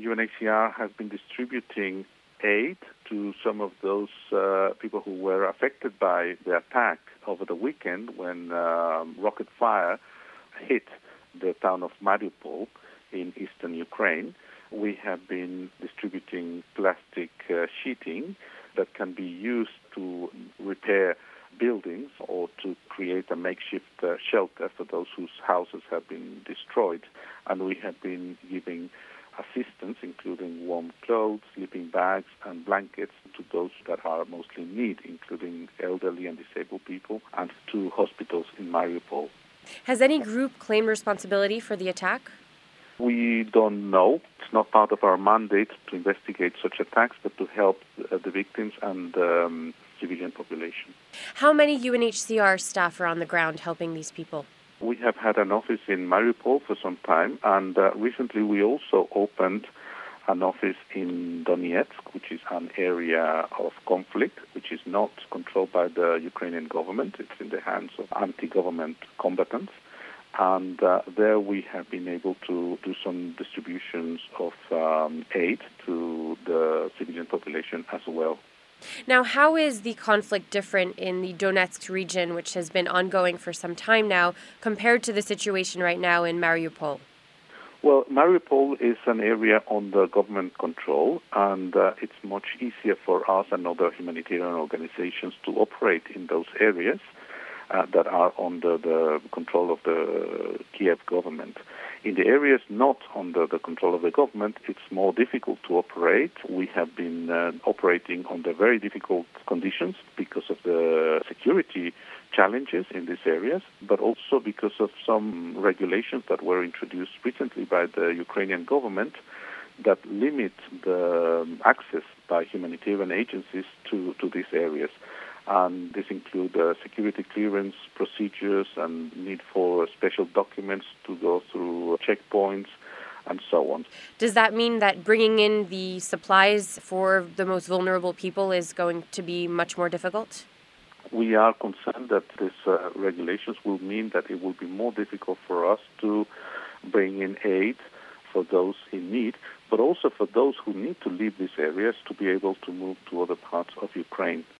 UNHCR has been distributing aid to some of those people who were affected by the attack over the weekend when rocket fire hit the town of Mariupol in eastern Ukraine. We have been distributing plastic sheeting that can be used to repair buildings or to create a makeshift shelter for those whose houses have been destroyed. And we have been giving assistance, including warm clothes, sleeping bags, and blankets to those that are mostly in need, including elderly and disabled people, and to hospitals in Mariupol. Has any group claimed responsibility for the attack? We don't know. It's not part of our mandate to investigate such attacks, but to help the victims and civilian population. How many UNHCR staff are on the ground helping these people? We have had an office in Mariupol for some time, and recently we also opened an office in Donetsk, which is an area of conflict, which is not controlled by the Ukrainian government. It's in the hands of anti-government combatants. And there we have been able to do some distributions of aid to the civilian population as well. Now, how is the conflict different in the Donetsk region, which has been ongoing for some time now, compared to the situation right now in Mariupol? Well, Mariupol is an area under government control, and it's much easier for us and other humanitarian organizations to operate in those areas that are under the control of the Kiev government. In the areas not under the control of the government, it's more difficult to operate. We have been operating under very difficult conditions because of the security challenges in these areas, but also because of some regulations that were introduced recently by the Ukrainian government that limit the access by humanitarian agencies to these areas. And this includes security clearance procedures and need for special documents to go through checkpoints and so on. Does that mean that bringing in the supplies for the most vulnerable people is going to be much more difficult? We are concerned that these regulations will mean that it will be more difficult for us to bring in aid for those in need, but also for those who need to leave these areas to be able to move to other parts of Ukraine.